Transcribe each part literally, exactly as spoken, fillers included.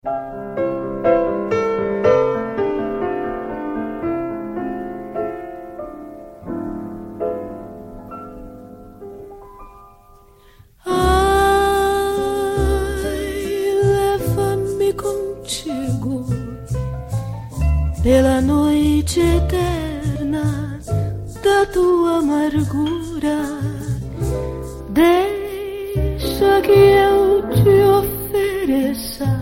Pela noite eterna da tua amargura, deixa que eu te ofereça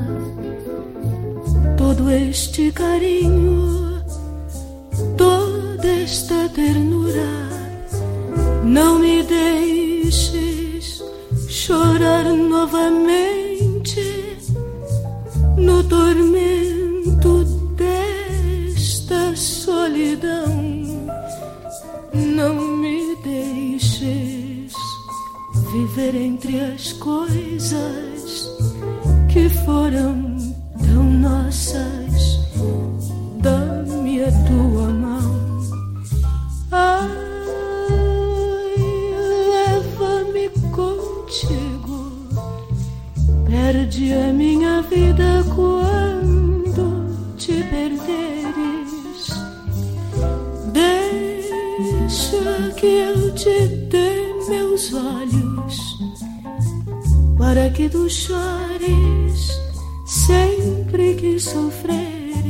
todo este carinho, toda esta ternura. Não me deixes chorar novamente no tormento desta solidão. Não me deixes viver entre as coisas que foram tão nossas. Dá-me a tua mão, ai, leva-me contigo. Perde a minha vida quando te perderes. Deixa que eu te dê meus olhos para que tu chores sempre que sofreres.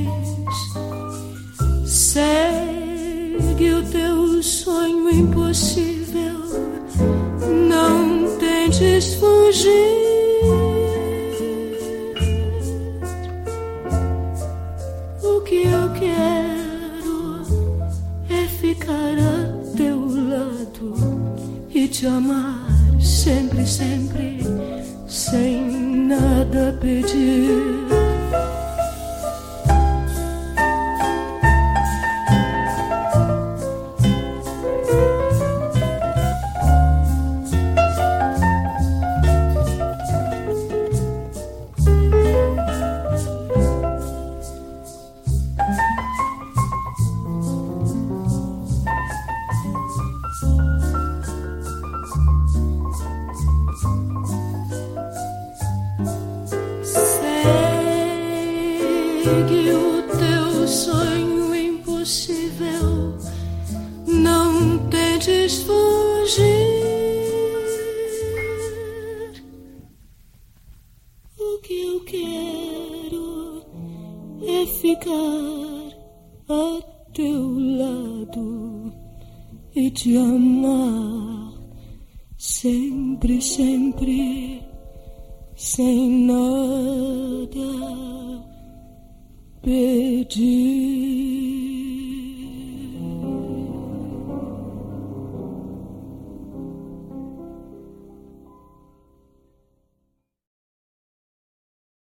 Segue o teu sonho impossível, não tentes fugir. O que eu quero é ficar a teu lado e te amar sempre, sempre, sem nada pedir. Segue o teu sonho impossível, não tentes fugir. O que eu quero é ficar a teu lado e te amar sempre, sempre, sem nada pedir.